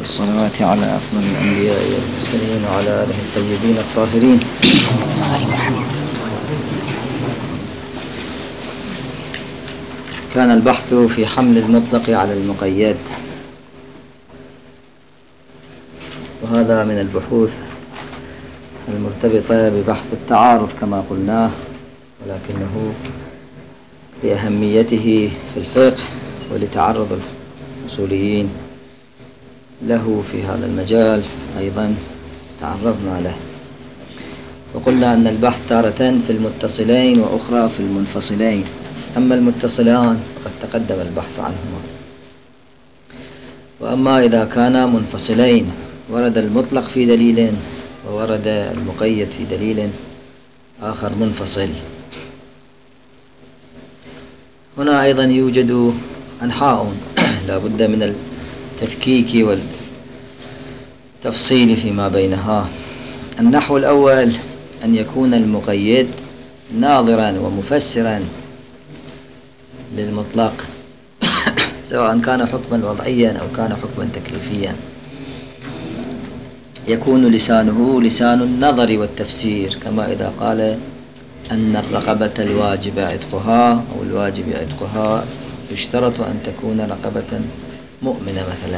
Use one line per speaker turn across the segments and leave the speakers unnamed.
الصلوات على أفضل الأنبياء والمرسلين وعلى آله الطيبين الطاهرين. كان البحث في حمل المطلق على المقيد، وهذا من البحوث المرتبطة ببحث التعارض كما قلناه، ولكنه لأهميته في الفقه ولتعرض الأصوليين له في هذا المجال أيضا تعرضنا له، وقلنا أن البحث تارة في المتصلين وأخرى في المنفصلين. أما المتصلان فقد تقدم البحث عنهما، وأما إذا كانا منفصلين ورد المطلق في دليل وورد المقيد في دليل آخر منفصل، هنا أيضا يوجد أنحاء لا بد من التفكيك والتفصيل فيما بينها. النحو الأول أن يكون المقيد ناظرا ومفسرا للمطلق سواء كان حكما وضعيا أو كان حكما تكليفيا، يكون لسانه لسان النظر والتفسير، كما إذا قال أن الرقبة الواجب عتقها أو الواجب عتقها يشترط أن تكون رقبة مؤمنة مثلا،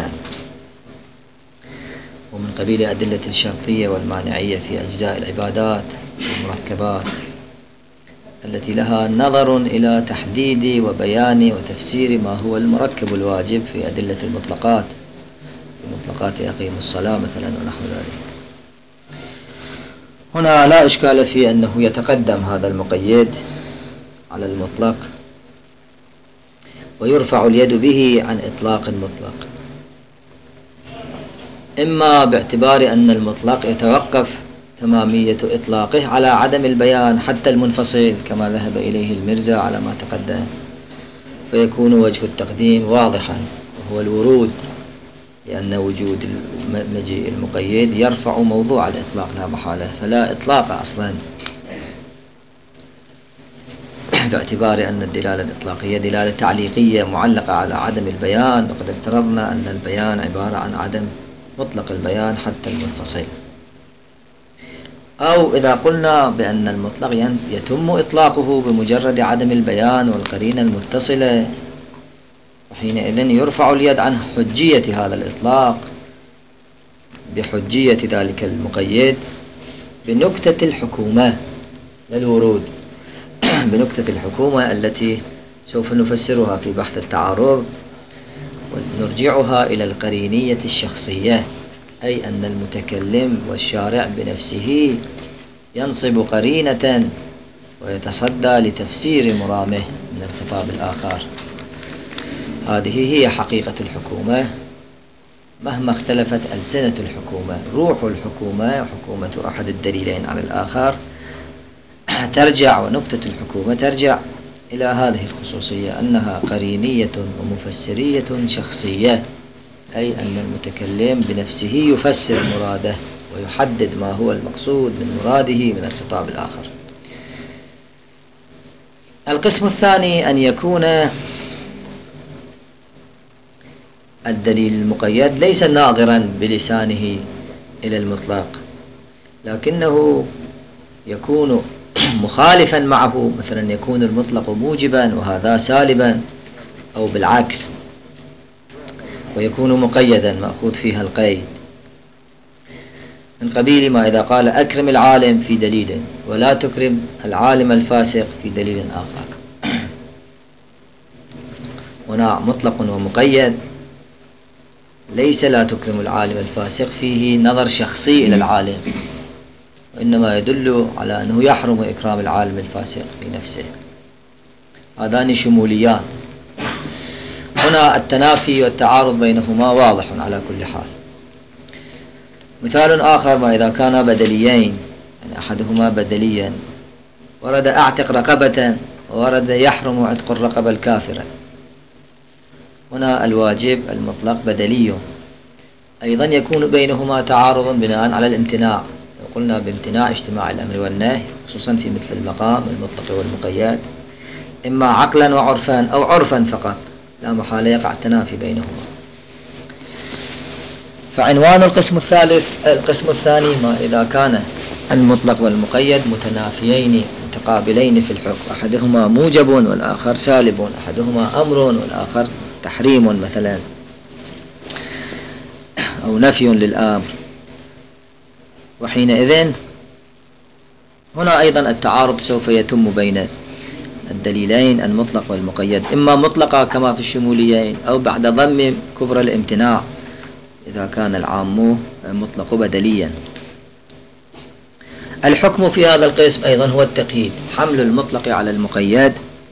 ومن قبيل أدلة الشرطية والمانعية في أجزاء العبادات والمركبات التي لها نظر إلى تحديد وبيان وتفسير ما هو المركب الواجب في أدلة المطلقات، المطلقات يقيم الصلاة مثلا ونحو ذلك. هنا لا إشكال في أنه يتقدم هذا المقيد على المطلق ويرفع اليد به عن إطلاق المطلق، إما باعتبار أن المطلق يتوقف تمامية إطلاقه على عدم البيان حتى المنفصل كما ذهب إليه المرزا على ما تقدم، فيكون وجه التقديم واضحا وهو الورود، لأن وجود مجيء المقيد يرفع موضوع الإطلاق لا محالة، فلا إطلاق أصلا باعتبار أن الدلالة الإطلاقية دلالة تعليقية معلقة على عدم البيان، وقد افترضنا أن البيان عبارة عن عدم مطلق البيان حتى المنفصل. أو إذا قلنا بأن المطلق يتم إطلاقه بمجرد عدم البيان والقرينة المتصلة، وحينئذ يرفع اليد عن حجية هذا الإطلاق بحجية ذلك المقيد بنكتة الحكومة للورود، بنكتة الحكومة التي سوف نفسرها في بحث التعارض ونرجعها إلى القرينية الشخصية، أي أن المتكلم والشارع بنفسه ينصب قرينة ويتصدى لتفسير مرامه من الخطاب الآخر. هذه هي حقيقة الحكومة مهما اختلفت ألسنة الحكومة. روح الحكومة حكومة أحد الدليلين على الآخر ترجع، ونكتة الحكومة ترجع إلى هذه الخصوصية أنها قرينية ومفسرية شخصية، أي أن المتكلم بنفسه يفسر مراده ويحدد ما هو المقصود من مراده من الخطاب الآخر. القسم الثاني أن يكون الدليل المقيد ليس ناظرا بلسانه إلى المطلق، لكنه يكون مخالفا معه، مثلا يكون المطلق موجبا وهذا سالبا، أو بالعكس، ويكون مقيدا مأخوذ فيها القيد، من قبيل ما إذا قال أكرم العالم في دليل ولا تكرم العالم الفاسق في دليل آخر. هنا مطلق ومقيد، ليس لا تكرم العالم الفاسق فيه نظر شخصي إلى العالم، وإنما يدل على أنه يحرم إكرام العالم الفاسق في نفسه. هذان شموليان. هنا التنافي والتعارض بينهما واضح على كل حال. مثال آخر ما إذا كان بدليين، يعني أحدهما بدليا ورد أعتق رقبة وورد يحرم عتق الرقبة الكافرة، هنا الواجب المطلق بدلي، أيضا يكون بينهما تعارض بناء على الامتناع، قلنا بامتناع اجتماع الأمر والنهي خصوصا في مثل المقام المطلق والمقيد، إما عقلا وعرفا أو عرفا فقط، لا محالة يقع التنافي بينهما. فعنوان القسم الثاني ما إذا كان المطلق والمقيد متنافيين متقابلين في الحكم، أحدهما موجب والآخر سالب، أحدهما أمر والآخر تحريم مثلا أو نفي للأمر، وحينئذ هنا أيضا التعارض سوف يتم بين الدليلين المطلق والمقيد، إما مطلقا كما في الشموليين أو بعد ضم كبر الامتناع إذا كان العام مطلق بدليا. الحكم في هذا القسم أيضا هو التقييد، حمل المطلق على المقيد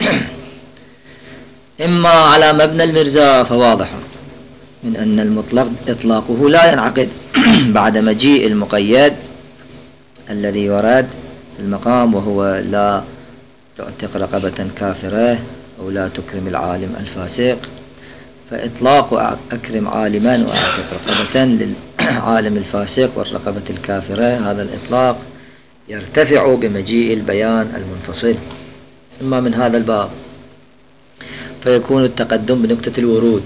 إما على مبنى المرزا فواضح من أن المطلق إطلاقه لا ينعقد بعد مجيء المقيد الذي ورد في المقام، وهو لا تعتق رقبة كافرة أو لا تكرم العالم الفاسق، فإطلاق أكرم عالما وأعتق رقبة للعالم الفاسق والرقبة الكافرة هذا الإطلاق يرتفع بمجيء البيان المنفصل، إما من هذا الباب فيكون التقدم بنقطة الورود،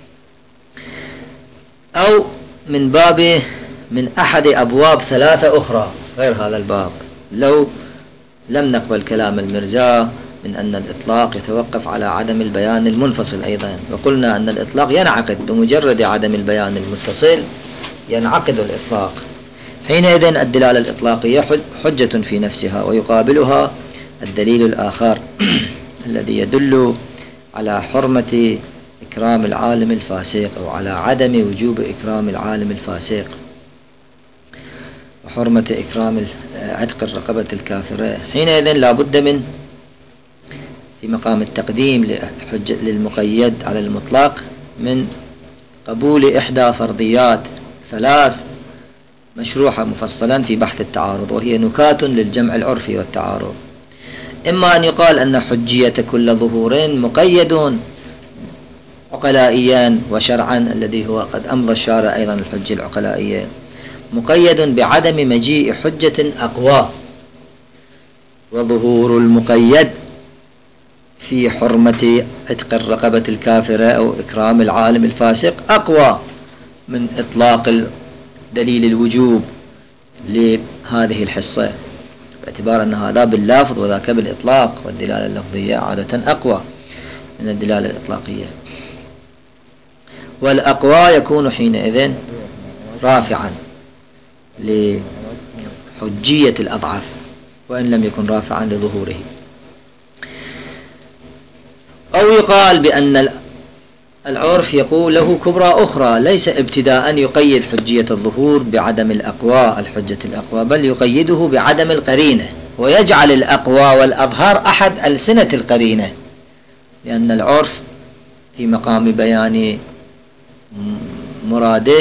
أو من باب من أحد أبواب ثلاثة أخرى غير هذا الباب. لو لم نقبل كلام المرزا من أن الإطلاق يتوقف على عدم البيان المنفصل أيضا، وقلنا أن الإطلاق ينعقد بمجرد عدم البيان المتصل ينعقد الإطلاق، حينئذ الدلالة الإطلاقية حجة في نفسها، ويقابلها الدليل الآخر الذي يدل على حرمة إكرام العالم الفاسق أو على عدم وجوب إكرام العالم الفاسق، وحرمة إكرام عتق الرقبة الكافرة. حينئذ لا بد من في مقام التقديم للمقيد على المطلق من قبول إحدى فرضيات ثلاث مشروحة مفصلا في بحث التعارض، وهي نكات للجمع العرفي والتعارض. إما أن يقال أن حجية كل ظهور مقيد عقلائيا وشرعا، الذي هو قد أمضى الشارع أيضا الحجة العقلائية، مقيد بعدم مجيء حجة أقوى، وظهور المقيد في حرمة عتق الرقبة الكافرة أو إكرام العالم الفاسق أقوى من إطلاق دليل الوجوب لهذه الحصة، باعتبار أن هذا باللفظ وذاك بالإطلاق، والدلالة اللفظية عادة أقوى من الدلالة الإطلاقية، والأقوى يكون حينئذ رافعا لحجية الأضعف وإن لم يكن رافعا لظهوره. أو يقال بأن العرف يقول له كبرى أخرى، ليس ابتداء يقيد حجية الظهور بعدم الأقوى الحجة الأقوى، بل يقيده بعدم القرينة، ويجعل الأقوى والأظهر أحد ألسنة القرينة، لأن العرف في مقام بيان مراده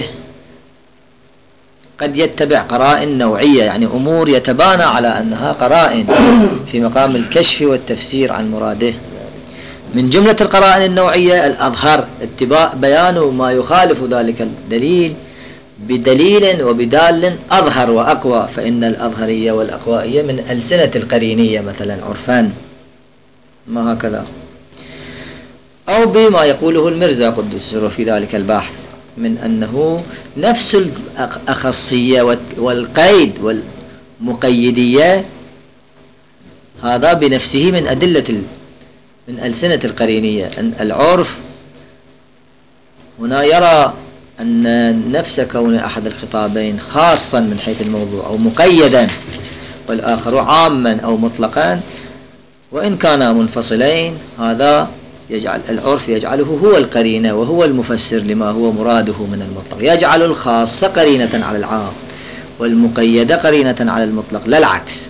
قد يتبع قرائن نوعية، يعني أمور يتبانى على أنها قرائن في مقام الكشف والتفسير عن مراده. من جملة القرائن النوعية الأظهر اتباع بيان ما يخالف ذلك الدليل بدليل وبدال أظهر وأقوى، فإن الأظهرية والأقوائية من ألسنة القرينية مثلا عرفان، ما هكذا. أو بما يقوله المرزا قدس سره في ذلك البحث من أنه نفس الأخصية والقيد والمقيدية هذا بنفسه من أدلة من ألسنة القرينية، أن العرف هنا يرى أن نفس كون أحد الخطابين خاصا من حيث الموضوع أو مقيدا والآخر عاما أو مطلقا، وإن كانا منفصلين هذا يجعل العرف يجعله هو القرينة وهو المفسر لما هو مراده من المطلق، يجعل الخاص قرينة على العام والمقيد قرينة على المطلق لا العكس.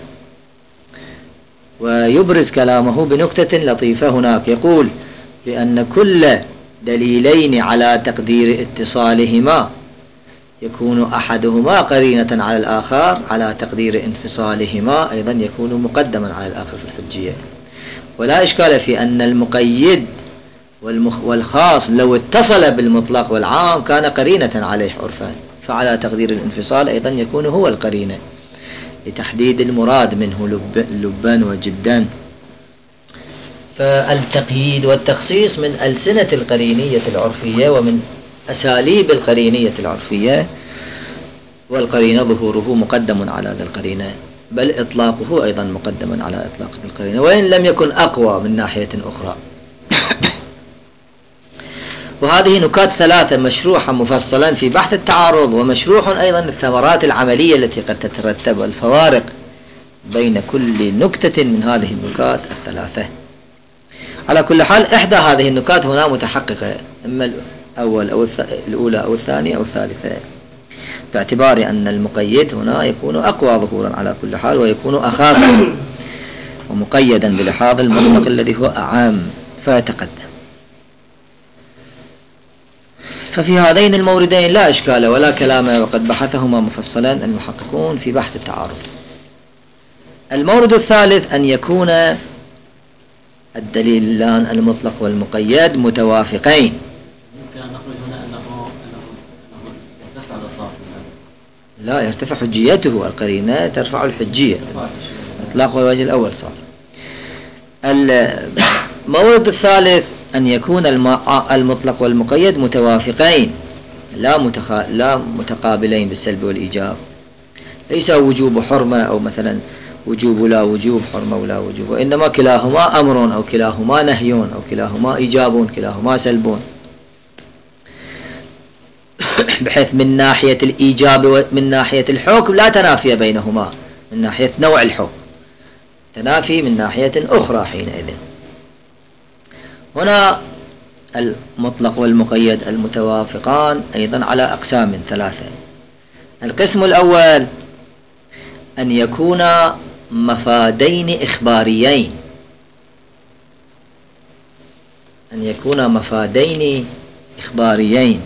ويبرز كلامه بنكتة لطيفة هناك، يقول بأن كل دليلين على تقدير اتصالهما يكون أحدهما قرينة على الآخر، على تقدير انفصالهما أيضا يكون مقدما على الآخر في الحجية. ولا إشكال في أن المقيد والخاص لو اتصل بالمطلق والعام كان قرينة عليه عرفا، فعلى تقدير الانفصال أيضا يكون هو القرينة لتحديد المراد منه لبا وجدا. فالتقييد والتخصيص من ألسنة القرينية العرفية ومن أساليب القرينية العرفية، والقرينة ظهوره مقدم على ذا القرينة، بل إطلاقه أيضا مقدم على إطلاق ذا القرينة، وإن لم يكن أقوى من ناحية أخرى. وهذه نكات ثلاثة مشروحة مفصلا في بحث التعارض، ومشروح أيضا الثمرات العملية التي قد تترتب والفوارق بين كل نكتة من هذه النكات الثلاثة. على كل حال إحدى هذه النكات هنا متحققة، إما الأولى أو الثانية أو الثالثة، باعتبار أن المقيد هنا يكون أقوى ظهورا على كل حال، ويكون أخاف ومقيدا بلحاظ المطلق الذي هو أعام فيتقدم. ففي هذين الموردين لا إشكال ولا كلام، وقد بحثهما مفصلا المحققون في بحث التعارض. المورد الثالث أن يكون الدليلان المطلق والمقيد متوافقين.
ممكن أن نخرج هنا أنه يرتفع الصافي.
لا، يرتفع حجيته، القرينة ترفع الحجية، إطلاق الوجه الأول صار. المورد الثالث أن يكون المطلق والمقيد متوافقين، لا متقابلين بالسلب والإيجاب، ليس وجوب حرمة أو مثلا وجوب لا وجوب، حرمة ولا وجوب، وإنما كلاهما أمر أو كلاهما نهي أو كلاهما إيجاب كلاهما سلب، بحيث من ناحية الإيجاب ومن ناحية الحكم لا تنافي بينهما، من ناحية نوع الحكم تنافي من ناحية أخرى حينئذ. هنا المطلق والمقيد المتوافقان أيضا على أقسام ثلاثة. القسم الأول أن يكون مفادين إخباريين، أن يكون مفادين إخباريين،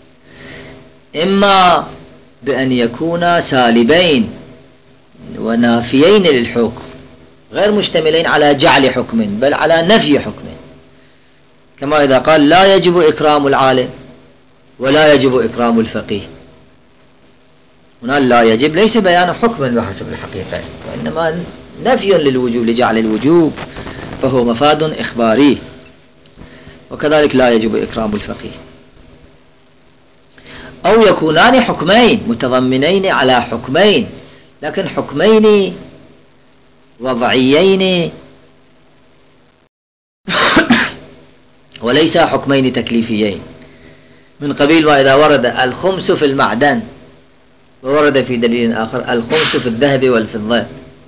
إما بأن يكونا سالبين ونافيين للحكم، غير مشتملين على جعل حكم بل على نفي حكم، كما إذا قال لا يجب إكرام العالم ولا يجب إكرام الفقيه. هنا لا يجب ليس بيان حكم بحسب الحقيقة، وإنما نفي للوجوب لجعل الوجوب، فهو مفاد إخباري. وكذلك لا يجب إكرام الفقيه. أو يكونان حكمين متضمنين على حكمين، لكن حكمين وضعيين وليس حكمين تكليفيين، من قبيل ما إذا ورد الخمس في المعدن وورد في دليل آخر الخمس في الذهب والفضة،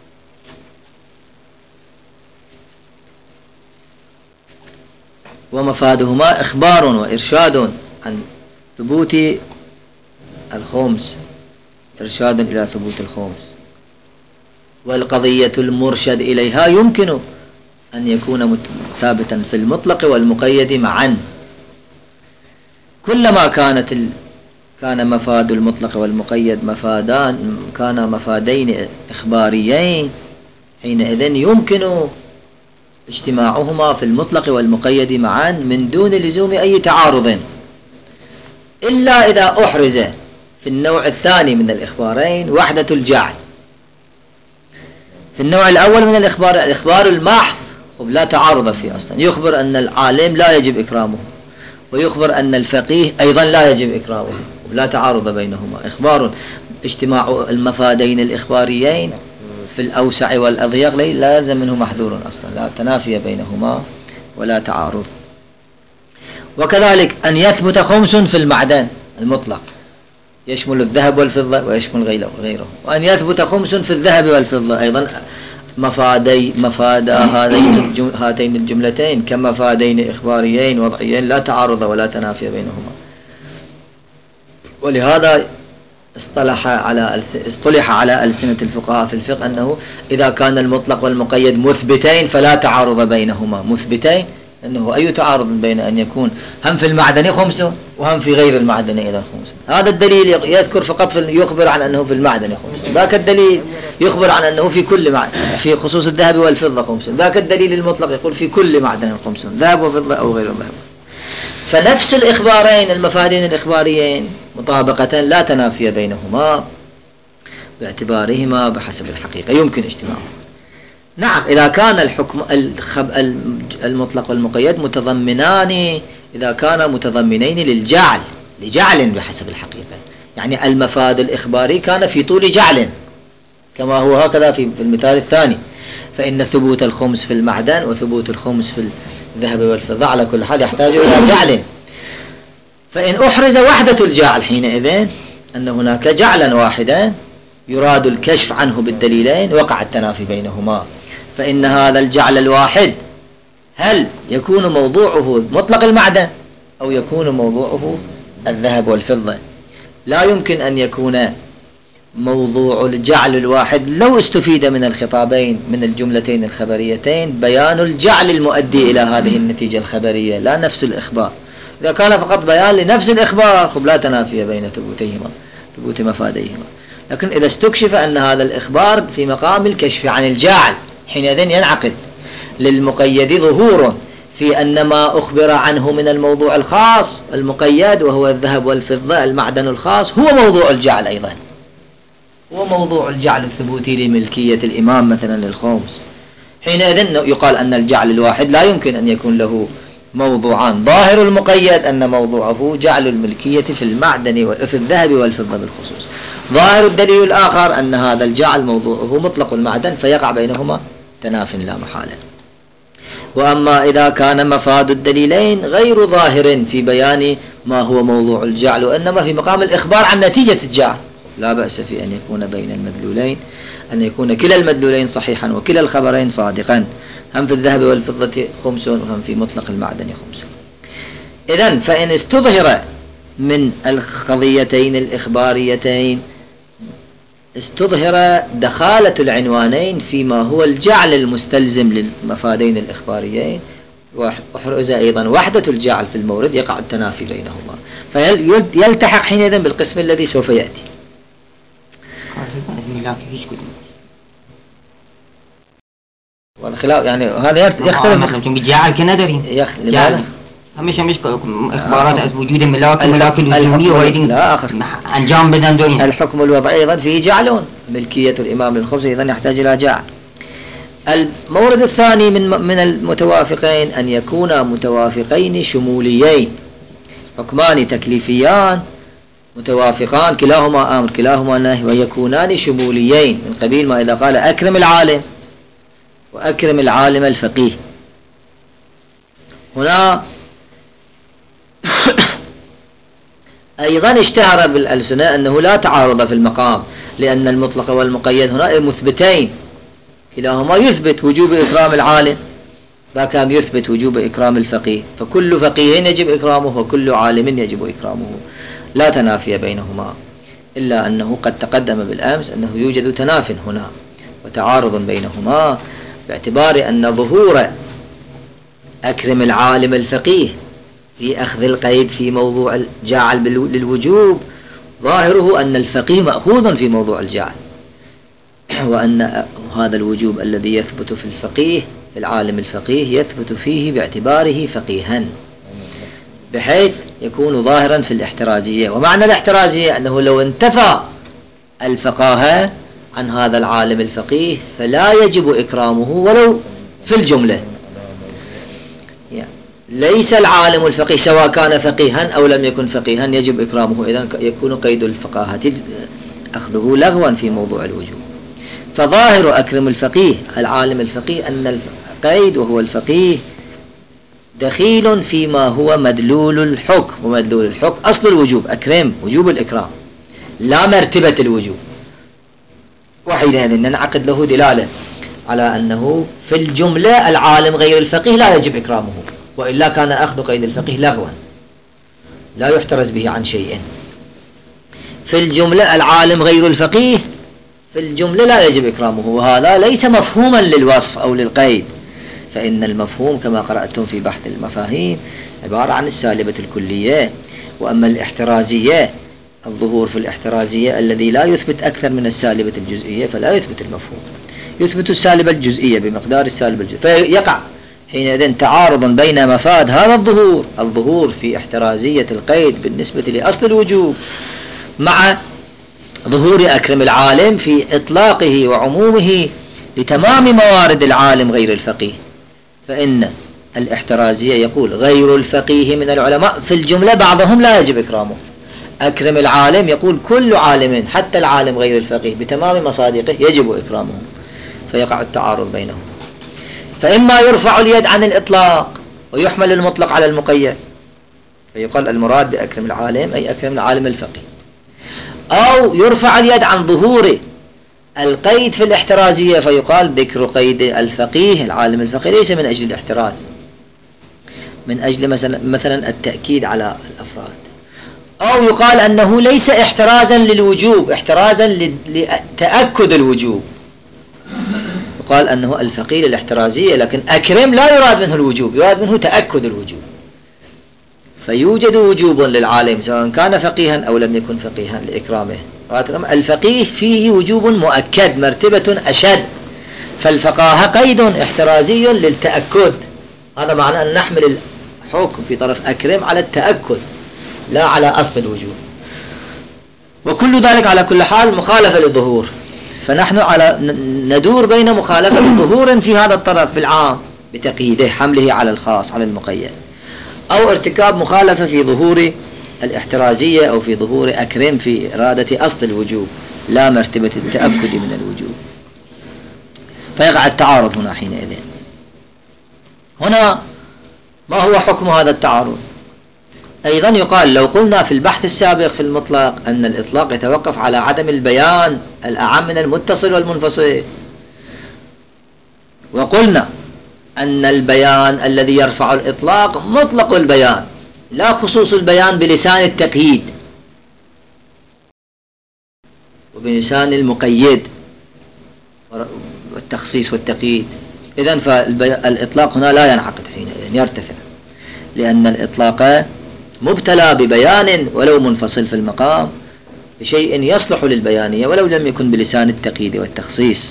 ومفادهما إخبار وإرشاد عن ثبوت الخمس، إرشاد إلى ثبوت الخمس. والقضية المرشد إليها يمكن أن يكون ثابتا في المطلق والمقيد معا، كلما كان مفاد المطلق والمقيد كان مفادين إخباريين، حينئذ يمكن اجتماعهما في المطلق والمقيد معا من دون لزوم أي تعارض، إلا إذا أحرز في النوع الثاني من الإخبارين وحدة الجعل. في النوع الأول من الإخبار المحض لا تعارض فيه أصلا، يخبر أن العالم لا يجب إكرامه، ويخبر أن الفقيه أيضا لا يجب إكرامه، لا تعارض بينهما، إخبار. اجتماع المفادين الإخباريين في الأوسع والأضيق لا يلزم منه محذور أصلا، لا تنافي بينهما ولا تعارض. وكذلك أن يثبت خمس في المعدن المطلق يشمل الذهب والفضة ويشمل غيره، وأن يثبت خمس في الذهب والفضة أيضا مفاد هاتين الجملتين كمفادين إخباريين وضعيين لا تعارض ولا تنافي بينهما. ولهذا اصطلح على ألسنة الفقهاء في الفقه أنه إذا كان المطلق والمقيد مثبتين فلا تعارض بينهما. مثبتين أنه أي تعارض بين أن يكون هم في المعدن خمس وهم في غير المعدن أيضا خمس؟ هذا الدليل يذكر فقط يخبر عن أنه في المعدن خمس، ذاك الدليل يخبر عن أنه في كل معدن، في خصوص الذهب والفضة خمس، ذاك الدليل المطلق يقول في كل معدن خمس، ذهب وفضة أو غير ذهب. فنفس الإخبارين المفادين الإخباريين مطابقة لا تنافي بينهما باعتبارهما بحسب الحقيقة، يمكن اجتماعهم. نعم، إذا كان الحكم المطلق والمقيد متضمنان، إذا كان متضمنين للجعل لجعل بحسب الحقيقة، يعني المفاد الإخباري كان في طول جعل كما هو هكذا في المثال الثاني، فإن ثبوت الخمس في المعدن وثبوت الخمس في الذهب والفضة على كل حال يحتاج إلى جعل. فإن أحرز وحدة الجعل حينئذ أن هناك جعلا واحدا يراد الكشف عنه بالدليلين وقع التنافي بينهما. فإن هذا الجعل الواحد هل يكون موضوعه مطلق المعدن أو يكون موضوعه الذهب والفضة؟ لا يمكن أن يكون موضوع الجعل الواحد لو استفيد من الخطابين من الجملتين الخبريتين بيان الجعل المؤدي إلى هذه النتيجة الخبرية لا نفس الإخبار. إذا كان فقط بيان لنفس الإخبار لا تنافي بين ثبوتيهما ثبوت مفاديهما. لكن إذا استكشف أن هذا الإخبار في مقام الكشف عن الجعل حينئذ ينعقد للمقيد ظهور في أن ما أخبر عنه من الموضوع الخاص المقيد وهو الذهب والفضة المعدن الخاص هو موضوع الجعل أيضا، هو موضوع الجعل الثبوتي لملكية الإمام مثلا للخمس. حينئذ يقال أن الجعل الواحد لا يمكن أن يكون له موضوعان، ظاهر المقيد أن موضوعه جعل الملكية في المعدن وفي الذهب والفضة بالخصوص، ظاهر الدليل الآخر أن هذا الجعل موضوعه مطلق المعدن فيقع بينهما تناف لا محالة. وأما إذا كان مفاد الدليلين غير ظاهر في بيان ما هو موضوع الجعل وإنما في مقام الإخبار عن نتيجة الجعل لا بأس في أن يكون بين المدلولين أن يكون كلا المدلولين صحيحا وكلا الخبرين صادقا، هم في الذهب والفضة خمس وهم في مطلق المعدن خمس. إذن فإن استظهر من القضيتين الإخباريتين استظهر دخالة العنوانين فيما هو الجعل المستلزم للمفادين الإخباريين، وحرز أيضا وحدة الجعل في المورد يقع التنافي بينهما فيلتحق حينئذ بالقسم الذي سوف يأتي. والخلاف يعني هذا يختلف
جعل كندري
لماذا؟
همش إخبارات وجود الملاك الوجودية وهيدين أنجام بدن دوني.
الحكم الوضعي أيضا فيه جعل، ملكية الإمام للخمس أيضا يحتاج إلى جعل. المورد الثاني من المتوافقين أن يكونا متوافقين شموليين، حكمان تكليفيان متوافقان كلاهما أمر كلاهما نهي ويكونان شموليين من قبيل ما إذا قال أكرم العالم وأكرم العالم الفقيه. هنا أيضا اشتهر بالألسنة أنه لا تعارض في المقام، لأن المطلق والمقيد هنا مثبتين كلاهما يثبت وجوب إكرام العالم فكان يثبت وجوب إكرام الفقيه، فكل فقيه يجب إكرامه وكل عالم يجب إكرامه لا تنافي بينهما، إلا أنه قد تقدم بالأمس أنه يوجد تناف هنا وتعارض بينهما باعتبار أن ظهور أكرم العالم الفقيه في أخذ القيد في موضوع الجعل للوجوب ظاهره أن الفقيه مأخوذ في موضوع الجعل، وأن هذا الوجوب الذي يثبت في الفقيه في العالم الفقيه يثبت فيه باعتباره فقيها بحيث يكون ظاهرا في الاحترازية. ومعنى الاحترازية أنه لو انتفى الفقاهة عن هذا العالم الفقيه فلا يجب إكرامه ولو في الجملة، ليس العالم الفقيه سواء كان فقيها أو لم يكن فقيها يجب إكرامه، إذن يكون قيد الفقاهة أخذه لغوا في موضوع الوجوب. فظاهر أكرم الفقيه العالم الفقيه أن القيد وهو الفقيه دخيل فيما هو مدلول الحكم، ومدلول الحكم أصل الوجوب أكرم وجوب الإكرام لا مرتبة الوجوب، وحينئذ ننعقد له دلالة على أنه في الجملة العالم غير الفقيه لا يجب إكرامه، وإلا كان أخذ قيد الفقيه لغوا لا يحترز به عن شيء. في الجملة العالم غير الفقيه في الجملة لا يجب إكرامه، وهذا ليس مفهوما للوصف أو للقيد، فإن المفهوم كما قرأتم في بحث المفاهيم عبارة عن السالبة الكلية. وأما الاحترازية الظهور في الاحترازية الذي لا يثبت أكثر من السالبة الجزئية فلا يثبت المفهوم، يثبت السالبة الجزئية بمقدار السالبة الجزئية، فيقع حينئذ تعارض بين مفاد هذا الظهور في احترازية القيد بالنسبة لأصل الوجوب مع ظهور أكرم العالم في إطلاقه وعمومه لتمام موارد العالم غير الفقيه. فإن الاحترازية يقول غير الفقيه من العلماء في الجملة بعضهم لا يجب إكرامه. أكرم العالم يقول كل عالم حتى العالم غير الفقيه بتمام مصادقه يجب إكرامه، فيقع التعارض بينهم. فإما يرفع اليد عن الإطلاق ويحمل المطلق على المقيد، فيقال المراد بأكرم العالم أي أكرم العالم الفقيه، أو يرفع اليد عن ظهور القيد في الاحترازية، فيقال ذكر قيد الفقيه العالم الفقيه ليس من أجل الاحتراز، من أجل مثلا التأكيد على الأفراد، أو يقال أنه ليس احترازا للوجوب، احترازا لتأكد الوجوب، يقال أنه الفقيه للاحترازية، لكن أكرم لا يراد منه الوجوب، يراد منه تأكد الوجوب. فيوجد وجوب للعالم سواء كان فقيها أو لم يكن فقيها لإكرامه. الفقيه فيه وجوب مؤكد مرتبة أشد، فالفقاهة قيد احترازي للتأكد، هذا معنى أن نحمل الحكم في طرف أكرم على التأكد لا على أصل الوجوب. وكل ذلك على كل حال مخالفة للظهور، فنحن ندور بين مخالفة للظهور في هذا الطرف بالعام بتقييده حمله على الخاص على المقيد، أو ارتكاب مخالفة في ظهور الاحترازية أو في ظهور أكرم في إرادة أصل الوجوب لا مرتبة التأكد من الوجوب، فيقع التعارض هنا حينئذ. هنا ما هو حكم هذا التعارض؟ أيضا يقال لو قلنا في البحث السابق في المطلق أن الإطلاق يتوقف على عدم البيان الأعم من المتصل والمنفصل، وقلنا أن البيان الذي يرفع الإطلاق مطلق البيان لا خصوص البيان بلسان التقييد وبلسان المقيد والتخصيص والتقييد، إذن فالإطلاق هنا لا ينعقد حينئذ يرتفع، لأن الإطلاق مبتلى ببيان ولو منفصل في المقام بشيء يصلح للبيانية ولو لم يكن بلسان التقييد والتخصيص.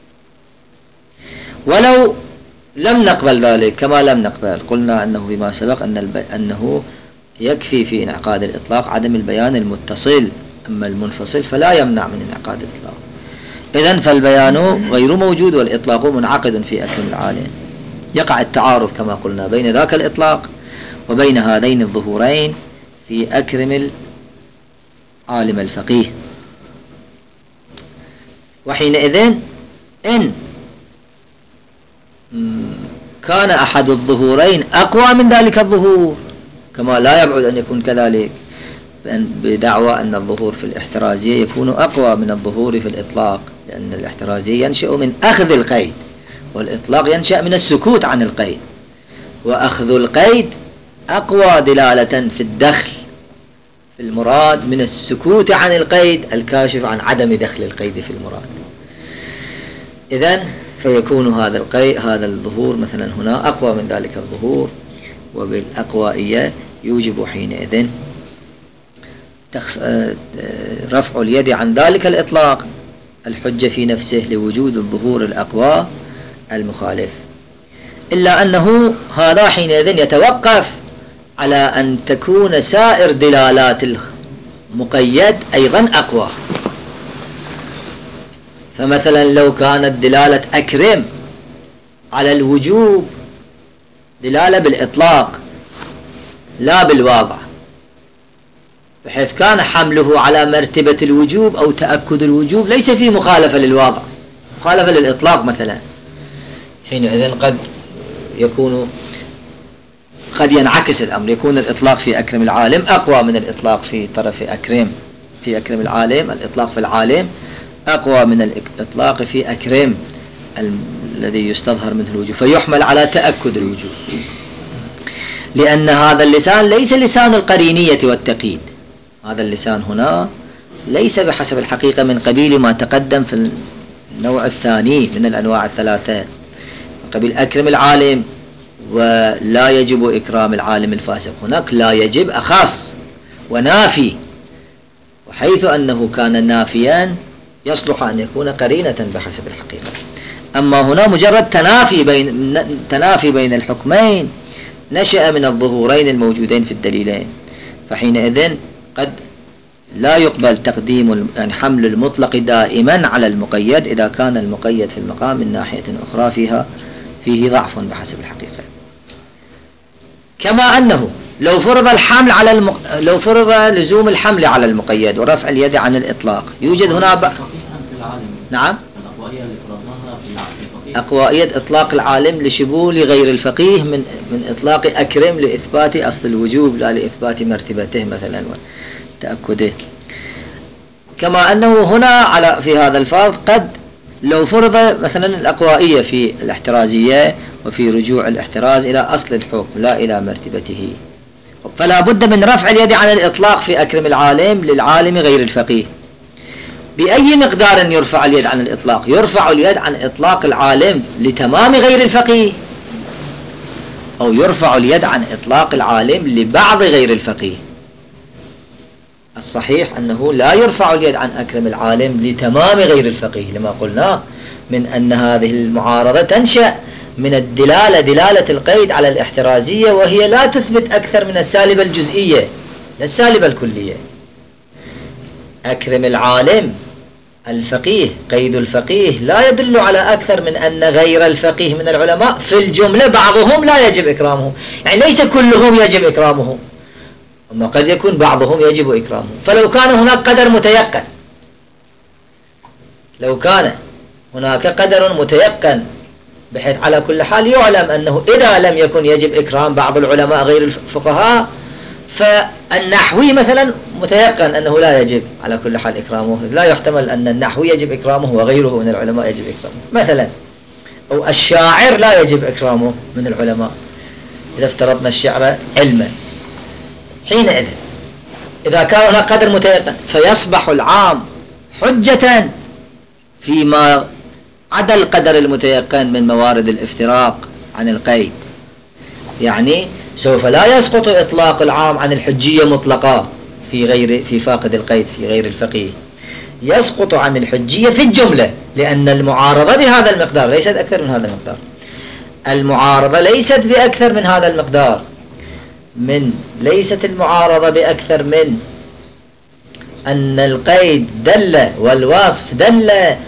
ولو لم نقبل ذلك كما لم نقبل، قلنا أنه بما سبق أنه يكفي في انعقاد الإطلاق عدم البيان المتصل، أما المنفصل فلا يمنع من انعقاد الإطلاق. إذن فالبيان غير موجود والإطلاق منعقد في أكرم العالم. يقع التعارض كما قلنا بين ذاك الإطلاق وبين هذين الظهورين في أكرم العالم الفقيه. وحينئذ إن كان أحد الظهورين أقوى من ذلك الظهور، كما لا يبعد أن يكون كذلك بدعوى أن الظهور في الاحترازية يكون أقوى من الظهور في الإطلاق، لأن الاحترازية ينشأ من أخذ القيد والإطلاق ينشأ من السكوت عن القيد، وأخذ القيد أقوى دلالة في الدخل في المراد من السكوت عن القيد الكاشف عن عدم دخل القيد في المراد. إذن فيكون هذا الظهور مثلا هنا أقوى من ذلك الظهور، وبالأقوائية يوجب حينئذ رفع اليد عن ذلك الإطلاق الحجة في نفسه لوجود الظهور الأقوى المخالف، إلا أنه هذا حينئذ يتوقف على أن تكون سائر دلالات المقيد أيضا أقوى. فمثلا لو كانت دلالة أكرم على الوجوب دلالة بالإطلاق لا بالواضع، بحيث كان حمله على مرتبة الوجوب أو تأكد الوجوب ليس فيه مخالفة للواضع، مخالفة للإطلاق مثلا، حينئذ قد ينعكس الأمر، يكون الإطلاق في أكرم العالم أقوى من الإطلاق في طرف أكرم. في أكرم العالم الإطلاق في العالم أقوى من الإطلاق في أكرم الذي يستظهر منه الوجوب، فيحمل على تأكد الوجوب، لأن هذا اللسان ليس لسان القرينية والتقييد، هذا اللسان هنا ليس بحسب الحقيقة من قبيل ما تقدم في النوع الثاني من الأنواع الثلاثة، قبيل أكرم العالم ولا يجب إكرام العالم الفاسق، هناك لا يجب أخص ونافي، وحيث أنه كان نافيا يصلح أن يكون قرينة بحسب الحقيقة. أما هنا مجرد تنافي بين الحكمين نشأ من الظهورين الموجودين في الدليلين، فحينئذ قد لا يقبل تقديم حمل المطلق دائما على المقيد إذا كان المقيد في المقام من ناحية أخرى فيه ضعف بحسب الحقيقة. كما أنه لو فرض لو فرض لزوم الحمل على المقيد ورفع اليد عن الإطلاق، يوجد هنا نعم أقوائية إطلاق العالم لشمول غير الفقيه من إطلاق أكرم لإثبات أصل الوجوب لا لإثبات مرتبته مثلا وتأكده. كما أنه هنا في هذا الفرض قد لو فرض مثلا الأقوائية في الاحترازية وفي رجوع الاحتراز إلى أصل الحكم لا إلى مرتبته، فلا بد من رفع اليد عن الإطلاق في أكرم العالم للعالم غير الفقيه. بأي مقدار يرفع اليد عن الإطلاق؟ يرفع اليد عن إطلاق العالم لتمام غير الفقيه، أو يرفع اليد عن إطلاق العالم لبعض غير الفقيه؟ الصحيح أنه لا يرفع اليد عن أكرم العالم لتمام غير الفقيه، لما قلنا من أن هذه المعارضة تنشأ من دلالة القيد على الاحترازية، وهي لا تثبت أكثر من السالبة الجزئية لا السالبة الكلية. أكرم العالم الفقيه، قيد الفقيه لا يدل على أكثر من أن غير الفقيه من العلماء في الجملة بعضهم لا يجب إكرامه، يعني ليس كلهم يجب إكرامه، أما قد يكون بعضهم يجب إكرامه. فلو كان هناك قدر متيقن، لو كان هناك قدر متيقن بحيث على كل حال يعلم أنه إذا لم يكن يجب إكرام بعض العلماء غير الفقهاء، فالنحوي مثلا متيقن أنه لا يجب على كل حال إكرامه، لا يحتمل أن النحوي يجب إكرامه وغيره من العلماء يجب إكرامه مثلا، أو الشاعر لا يجب إكرامه من العلماء إذا افترضنا الشعر علما. حينئذ إذا كان هناك قدر متيقن فيصبح العام حجة فيما عدا القدر المتيقن من موارد الافتراق عن القيد، يعني سوف لا يسقط إطلاق العام عن الحجية مطلقا في فاقد القيد في غير الفقيه، يسقط عن الحجية في الجملة، لأن المعارضة بهذا المقدار ليست أكثر من هذا المقدار. المعارضة ليست بأكثر من هذا المقدار، ليست المعارضة بأكثر من أن القيد دل والوصف دل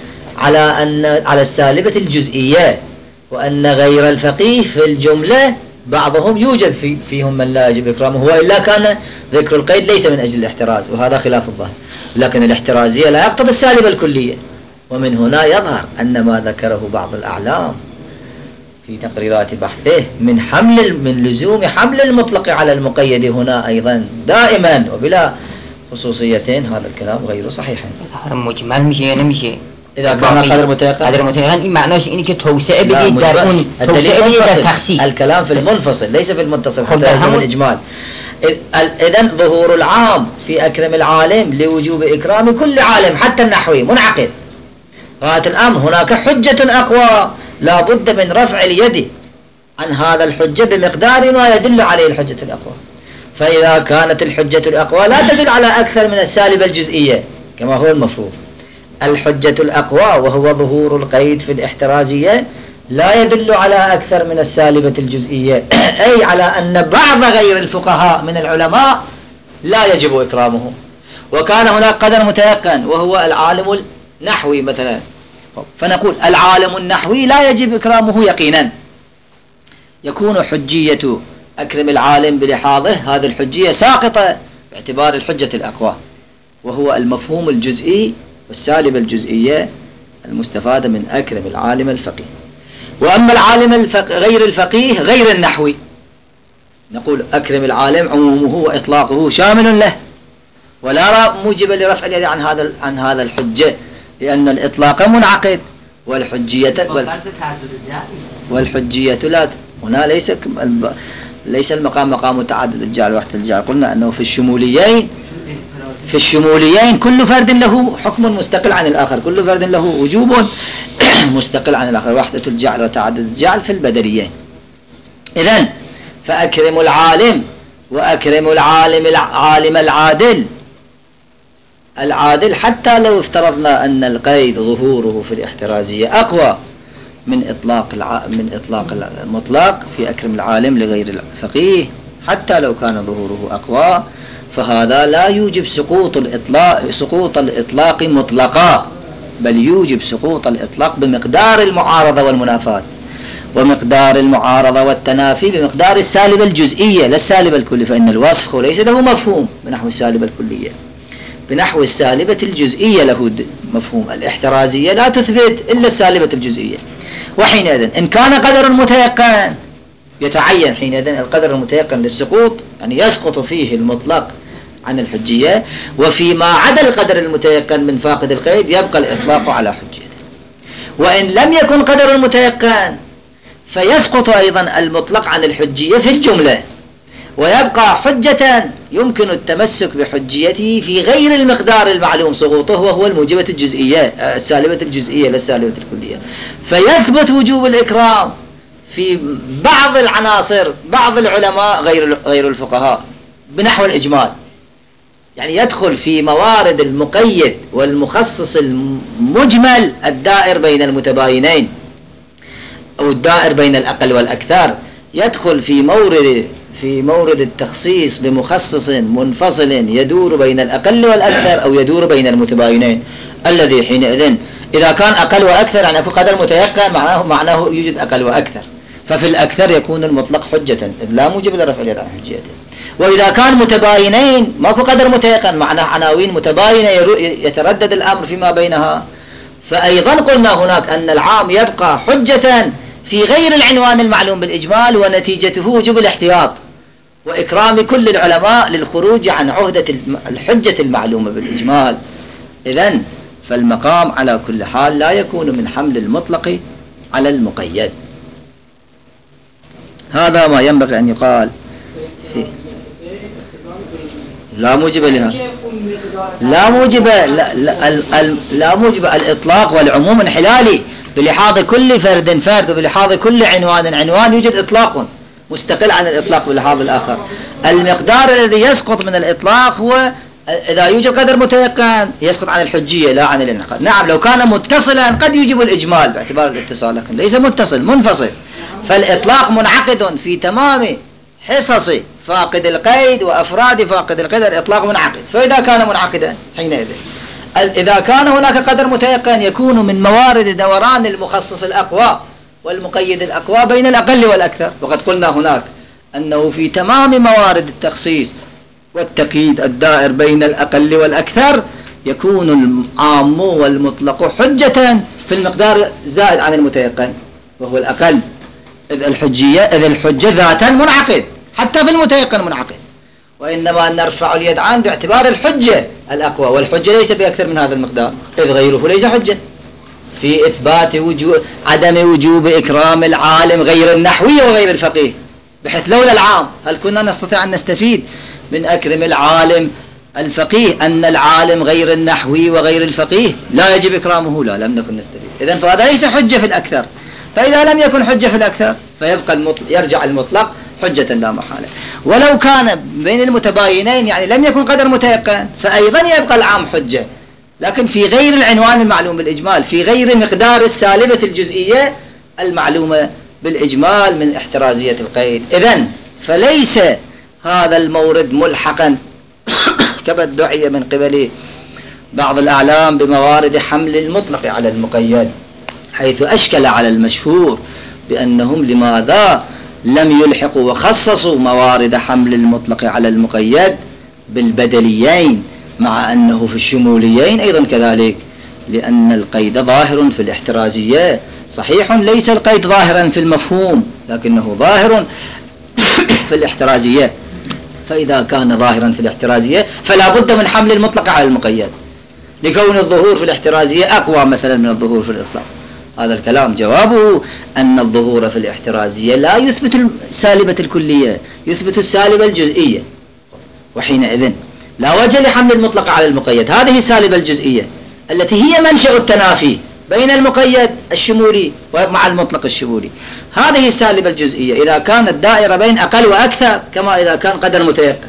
على السالبة الجزئية، وأن غير الفقيه في الجملة بعضهم يوجد فيهم من لا يجب إكرامه، وإلا كان ذكر القيد ليس من أجل الاحتراز، وهذا خلاف الظاهر. لكن الاحترازية لا يقتضي السالبة الكلية، ومن هنا يظهر أن ما ذكره بعض الأعلام في تقريرات بحثه من لزوم حمل المطلق على المقيد هنا أيضا دائما وبلا خصوصيتين، هذا الكلام غير صحيح.
مجمل مشي
إذا كان قدر متيقن
معناش إنك توسع بدي دارون
تخصيص. الكلام في المنفصل ليس في المتصل حتى يلزم الإجمال. إذن ظهور العام في أكرم العالم لوجوب إكرام كل عالم حتى النحوي منعقد. غاية الأمر هناك حجة أقوى لا بد من رفع اليد عن هذا الحجة بمقدار ما يدل عليه الحجة الأقوى. فإذا كانت الحجة الأقوى لا تدل على أكثر من السالبة الجزئية كما هو المفروض، الحجة الأقوى وهو ظهور القيد في الاحترازية لا يدل على أكثر من السالبة الجزئية، أي على أن بعض غير الفقهاء من العلماء لا يجب إكرامه. وكان هناك قدر متيقن وهو العالم النحوي مثلا، فنقول العالم النحوي لا يجب إكرامه يقينا، يكون حجية أكرم العالم بلحاظه هذه الحجية ساقطة باعتبار الحجة الأقوى، وهو المفهوم الجزئي والسالبة الجزئية المستفادة من أكرم العالم الفقيه. وأما العالم غير الفقيه غير النحوي، نقول أكرم العالم عمومه وإطلاقه شامل له، ولا موجب لرفع اليد عن هذا الحجة، لأن الإطلاق منعقد والحجية لا هنا ليس المقام مقام تعدد الجعل وحدة الجعل. قلنا أنه في الشموليين كل فرد له حكم مستقل عن الآخر، كل فرد له وجوب مستقل عن الآخر، وحدة الجعل وتعدد الجعل في البدريين. إذن فأكرم العالم وأكرم العالم العادل حتى لو افترضنا أن القيد ظهوره في الاحترازية أقوى من إطلاق المطلق في أكرم العالم لغير الفقيه، حتى لو كان ظهوره أقوى، فهذا لا يوجب سقوط الإطلاق مطلقا، بل يوجب سقوط الإطلاق بمقدار المعارضة والمنافاة. ومقدار المعارضة والتنافي بمقدار السالبة الجزئية لا السالبة الكلية، فإن الوصف ليس له مفهوم بنحو السالبة الكلية، بنحو السالبة الجزئية له مفهوم. الاحترازية لا تثبت إلا السالبة الجزئية. وحينئذ إن كان قدر متيقن يتعين حينئذ القدر المتيقن للسقوط، يعني يسقط فيه المطلق عن الحجية، وفيما عدا القدر المتيقن من فاقد القيد يبقى الإطلاق على حجيته. وإن لم يكن قدر متيقن فيسقط أيضا المطلق عن الحجية في الجملة، ويبقى حجة يمكن التمسك بحجيته في غير المقدار المعلوم سقوطه، وهو الموجبة الجزئية السالبة الجزئية لا السالبة الكلية. فيثبت وجوب الإكرام في بعض العناصر بعض العلماء غير الفقهاء بنحو الإجمال، يعني يدخل في موارد المقيد والمخصص المجمل الدائر بين المتباينين أو الدائر بين الأقل والأكثر، يدخل في مورد التخصيص بمخصص منفصل يدور بين الأقل والأكثر أو يدور بين المتباينين، الذي حينئذ إذا كان أقل وأكثر يعني يكون قدر متيقن معناه يوجد أقل وأكثر، ففي الأكثر يكون المطلق حجة إذ لا موجب لرفع اليد عن حجيته. وإذا كان متباينين ماكو قدر متيقن معناه عناوين متباينة يتردد الأمر فيما بينها، فأيضا قلنا هناك أن العام يبقى حجة في غير العنوان المعلوم بالإجمال، ونتيجته وجوب الاحتياط وإكرام كل العلماء للخروج عن عهدة الحجة المعلومة بالإجمال. إذن فالمقام على كل حال لا يكون من حمل المطلق على المقيد. هذا ما ينبغي أن يقال فيه. لا موجب لها، لا موجب الإطلاق والعموم انحلالي بلحاظ كل فرد وبلحاظ كل عنوان يوجد إطلاق مستقل عن الإطلاق بلحاظ الآخر. المقدار الذي يسقط من الإطلاق هو إذا يوجد قدر متيقن يسقط عن الحجية لا عن الانعقاد. نعم لو كان متصلا قد يجب الإجمال باعتبار الاتصال، لكن ليس متصل منفصل، فالإطلاق منعقد في تمام حصص فاقد القيد وأفراد فاقد القيد، الإطلاق منعقد. فإذا كان منعقدا حينئذ إذا كان هناك قدر متيقن يكون من موارد دوران المخصص الأقوى والمقيد الأقوى بين الأقل والأكثر. وقد قلنا هناك أنه في تمام موارد التخصيص والتقييد الدائر بين الأقل والأكثر يكون العام والمطلق حجة في المقدار زائد عن المتيقن وهو الأقل، إذ الحجة ذاتا منعقد حتى في المتيقن منعقد، وإنما نرفع اليد عن باعتبار الحجة الأقوى، والحجة ليس بأكثر من هذا المقدار إذ غيره ليس حجة في إثبات عدم وجوب إكرام العالم غير النحوي وغير الفقيه، بحيث لولا العام هل كنا نستطيع أن نستفيد من أكرم العالم الفقيه أن العالم غير النحوي وغير الفقيه لا يجب إكرامه؟ لا، لم نكن نستفيد. إذن فهذا ليس حجة في الأكثر، فإذا لم يكن حجة في الأكثر فيبقى يرجع المطلق حجة لا محالة. ولو كان بين المتباينين يعني لم يكن قدر متيقن فأيضا يبقى العام حجة، لكن في غير العنوان المعلوم بالإجمال، في غير مقدار السالبة الجزئية المعلومة بالإجمال من احترازية القيد. إذن فليس هذا المورد ملحقا كما ادعي من قبل بعض الأعلام بموارد حمل المطلق على المقيد، حيث أشكل على المشهور بأنهم لماذا لم يلحقوا وخصصوا موارد حمل المطلق على المقيد بالبدليين مع أنه في الشموليين أيضا كذلك، لأن القيد ظاهر في الاحترازية. صحيح ليس القيد ظاهرا في المفهوم لكنه ظاهر في الاحترازية، فإذا كان ظاهرا في الاحترازية فلا بد من حمل المطلق على المقيد لكون الظهور في الاحترازية أقوى مثلا من الظهور في الإطلاق. هذا الكلام جوابه أن الظهور في الاحترازية لا يثبت السالبة الكلية، يثبت السالبة الجزئية، وحينئذ لا وجه لحمل المطلق على المقيد. هذه السالبة الجزئية التي هي منشأ التنافي بين المقيد الشمولي ومع المطلق الشمولي، هذه السالبة الجزئية إذا كانت دائرة بين أقل وأكثر كما إذا كان قدر متيقن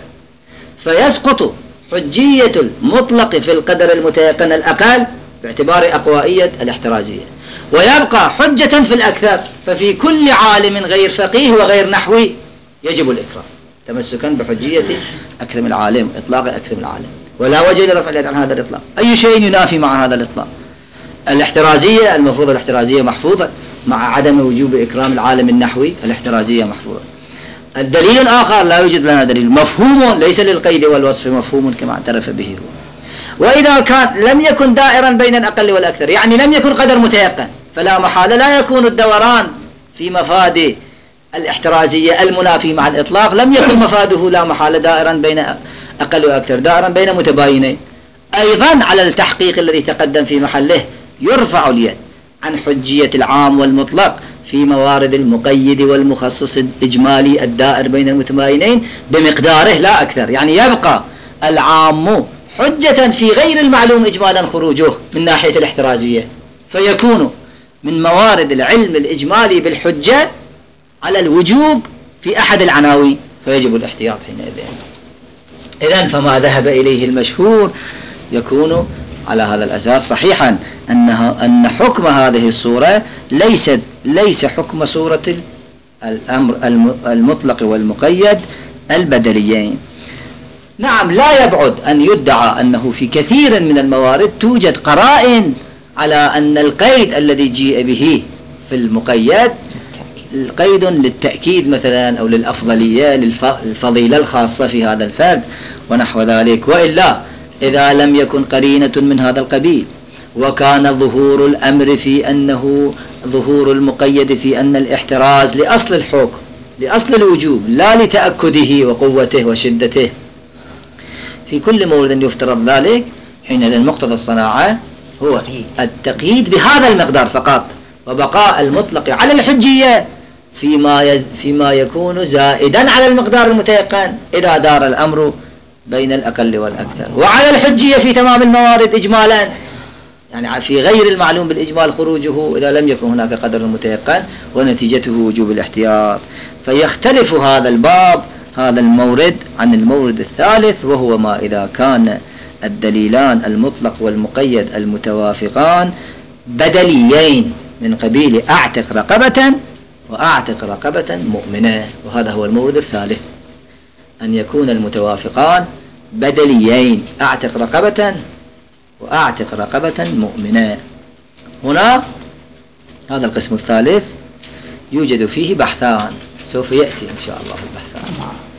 فيسقط حجية المطلق في القدر المتيقن الأقل باعتبار أقوائية الاحترازية، ويبقى حجة في الأكثر. ففي كل عالم غير فقيه وغير نحوي يجب الإكرام تمسكا بحجية أكرم العالم، إطلاق أكرم العالم، ولا وجه لرفع اليد عن هذا الإطلاق. أي شيء ينافي مع هذا الإطلاق؟ الاحترازية المفروض الاحترازية محفوظة، مع عدم وجوب إكرام العالم النحوي الاحترازية محفوظة. الدليل آخر لا يوجد لنا دليل مفهوم ليس للقيد والوصف مفهوم كما اعترف به هو. وإذا كان لم يكن دائرا بين الأقل والأكثر يعني لم يكن قدر متيقن فلا محالة لا يكون الدوران في مفاد الاحترازية المنافي مع الإطلاق لم يكن مفاده لا محالة دائرا بين أقل وأكثر دائرا بين متباينين. أيضا على التحقيق الذي تقدم في محله يرفع اليد عن حجية العام والمطلق في موارد المقيد والمخصص الإجمالي الدائر بين المتباينين بمقداره لا أكثر يعني يبقى العام حجة في غير المعلوم إجمالا خروجه من ناحية الاحترازية فيكون من موارد العلم الإجمالي بالحجة على الوجوب في أحد العناوين فيجب الاحتياط حينئذ. إذن فما ذهب إليه المشهور يكون على هذا الأساس صحيحا أن حكم هذه الصورة ليس حكم صورة الأمر المطلق والمقيد البدليين. نعم لا يبعد أن يدعى أنه في كثير من الموارد توجد قرائن على أن القيد الذي جيء به في المقيد قيد للتأكيد مثلا أو للأفضلية للفضيلة الخاصة في هذا الفرد ونحو ذلك. وإلا إذا لم يكن قرينة من هذا القبيل وكان ظهور الأمر في أنه ظهور المقيد في أن الاحتراز لأصل الحكم لأصل الوجوب لا لتأكده وقوته وشدته في كل مورد يفترض ذلك حينئذ مقتضى الصناعة هو التقييد بهذا المقدار فقط وبقاء المطلق على الحجية فيما يكون زائدا على المقدار المتيقن إذا دار الأمر بين الأقل والأكثر وعلى الحجية في تمام الموارد إجمالا يعني في غير المعلوم بالإجمال خروجه إذا لم يكن هناك قدر متيقن ونتيجته وجوب الاحتياط. فيختلف هذا الباب هذا المورد عن المورد الثالث وهو ما إذا كان الدليلان المطلق والمقيد المتوافقان بدليين من قبيل أعتق رقبة وأعتق رقبة مؤمنة. وهذا هو المورد الثالث أن يكون المتوافقان بدليين أعتق رقبة وأعتق رقبة مؤمنة. هنا هذا القسم الثالث يوجد فيه بحثان سوف يأتي إن شاء الله البحثان.